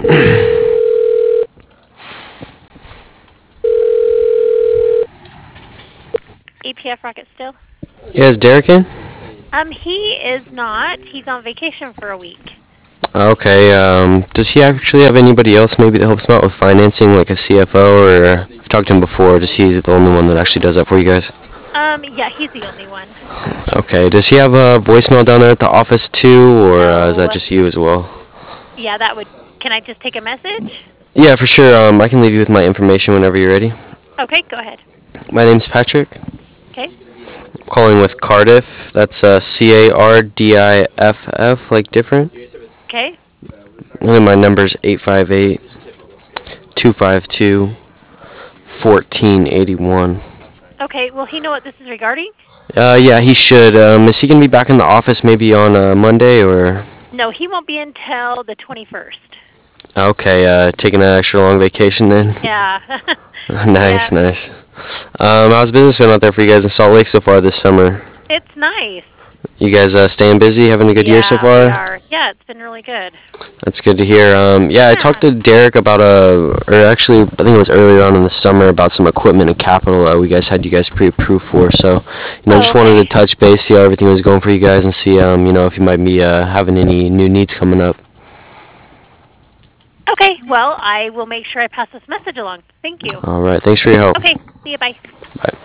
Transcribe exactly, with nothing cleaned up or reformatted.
E P F Rocket still? Yeah, is Derek in? Um, he is not. He's on vacation for a week. Okay, um, does he actually have anybody else maybe that helps him out with financing, like a C F O, or I've talked to him before, just he's the only one that actually does that for you guys? Um, yeah, he's the only one. Okay, does he have a voicemail down there at the office too, or uh, is that No. just you as well? Yeah, that would... Can I just take a message? Yeah, for sure, um, I can leave you with my information whenever you're ready. Okay, go ahead. My name's Patrick. Okay. I'm calling with Cardiff, that's uh, C A R D I F F, like different. Okay. And then my number's eight five eight, two five two, one four eight one. Okay, will he know what this is regarding? Uh, yeah, he should. Um, is he going to be back in the office maybe on uh, Monday, or? No, he won't be until the twenty-first. Okay, uh, taking an extra long vacation then? Yeah. Nice, Yeah. nice. Um, how's business been out there for you guys in Salt Lake so far this summer? It's nice. You guys uh, staying busy, having a good yeah, year so we far? are. Yeah, it's been really good. That's good to hear. Um, yeah, I talked to Derek about a, or actually, I think it was earlier on in the summer about some equipment and capital uh, we guys had you guys pre-approved for. So, you know, Oh, just wanted to okay. touch base, see how everything was going for you guys, and see, um, you know, if you might be uh, having any new needs coming up. Okay, well, I will make sure I pass this message along. Thank you. All right, thanks for your help. Okay, see you, bye. Bye.